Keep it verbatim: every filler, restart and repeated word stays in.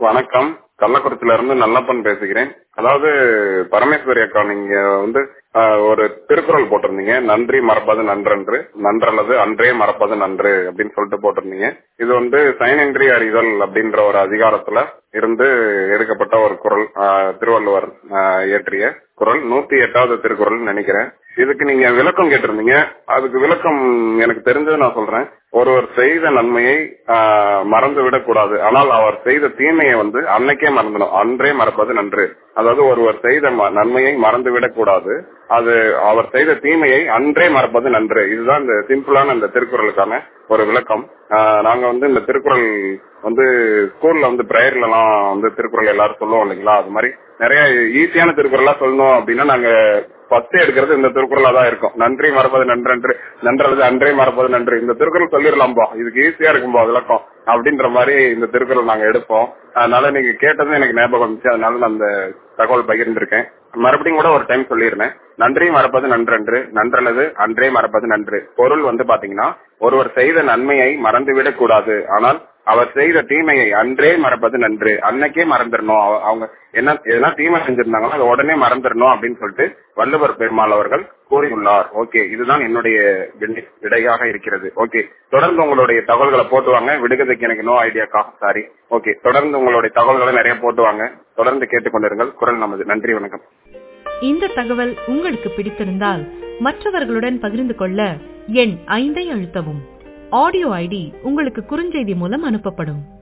வணக்கம். கள்ளக்குறிச்சியில இருந்து நல்லப்பன் பேசுகிறேன். அதாவது பரமேஸ்வரி அக்கா, நீங்க வந்து ஆஹ், ஒரு திருக்குறள் போட்டிருந்தீங்க, நன்றி மறப்பது நன்றன்று, நன்றல்லது அன்றே மறப்பது நன்று அப்படின்னு சொல்லிட்டு போட்டிருந்தீங்க. இது வந்து சைனின்றி அறிதல் அப்படின்ற ஒரு அதிகாரத்துல இருந்து எடுக்கப்பட்ட ஒரு குறள், ஆஹ், திருவள்ளுவர் ஆஹ், இயற்றிய குறள், நூத்தி எட்டாவது திருக்குறள் நினைக்கிறேன். இதுக்கு நீங்க விளக்கம் கேட்டிருந்தீங்க. அதுக்கு விளக்கம் எனக்கு தெரிஞ்சது நான் சொல்றேன். ஒருவர் செய்த நன்மையை ஆஹ், மறந்து விடக்கூடாது, ஆனால் அவர் செய்த தீமையை வந்து அன்னைக்கே மறந்தணும். அன்றே மறப்பது நன்று. அதாவது ஒருவர் செய்த ம- நன்மையை மறந்து விடக்கூடாது, அது அவர் செய்த தீமையை அன்றே மறப்பது நன்று. இதுதான் இந்த சிம்பிளான இந்த திருக்குறளுக்கான ஒரு விளக்கம். ஆஹ், நாங்க வந்து இந்த திருக்குறள் வந்து ஸ்கூல்ல வந்து பிரேயர்ல எல்லாம் வந்து திருக்குறள் எல்லாரும் சொல்லுவோம் இல்லைங்களா, அது மாதிரி நிறைய ஈஸியான திருக்குறளா சொல்லணும் அப்படின்னா நாங்க ஃபர்ஸ்ட் எடுக்கிறது இந்த திருக்குறளா தான் இருக்கும். நன்றி மறப்பது நன்றன்று, நன்றல்லது அன்றே மறப்பது நன்று. இந்த திருக்குறள் சொல்லிடலாம்பா, இதுக்கு ஈஸியா இருக்கும்பா விளக்கம் அப்படின்ற மாதிரி இந்த திருக்குறள் நாங்க எடுப்போம். அதனால நீங்க கேட்டதும் எனக்கு ஞாபகம் வந்துச்சு, அதனால நான் அந்த தகவல் பகிர்ந்திருக்கேன். மறுபடியும் கூட ஒரு டைம் சொல்லிடுறேன். நன்றி மறப்பது நன்றன்று, நன்றல்லது அன்றே மறப்பது நன்று. பொருள் வந்து பாத்தீங்கன்னா, ஒருவர் செய்த நன்மையை மறந்துவிடக் கூடாது, ஆனால் அவர் செய்த தீமையை அன்றே மறப்பது நன்று. அன்னைக்கே மறந்துடணும். அவ- அவங்க என்ன எதனா தீமை செஞ்சிருந்தாங்களோ அதை உடனே மறந்துடணும் அப்படின்னு சொல்லிட்டு வள்ளுவர் பெருமாள் அவர்கள் கூறியுள்ளார். ஓகே, இதுதான் என்னுடைய விடை- விடையாக இருக்கிறது. ஓகே, தொடர்ந்து உங்களுடைய தகவல்களை போட்டுவாங்க. விடுகதைக்கு எனக்கு நோ ஐடியாக்கா, சாரி. ஓகே, தொடர்ந்து உங்களுடைய தகவல்களை நிறைய போட்டுவாங்க. தொடர்ந்து கேட்டுக்கொண்டிருங்கள் குரல் நமது. நன்றி, வணக்கம். இந்த தகவல் உங்களுக்கு பிடித்திருந்தால் மற்றவர்களுடன் பகிர்ந்து கொள்ள எண் ஐந்தை அழுத்தவும். ஆடியோ ஐடி உங்களுக்கு குறுஞ்செய்தி மூலம் அனுப்பப்படும்.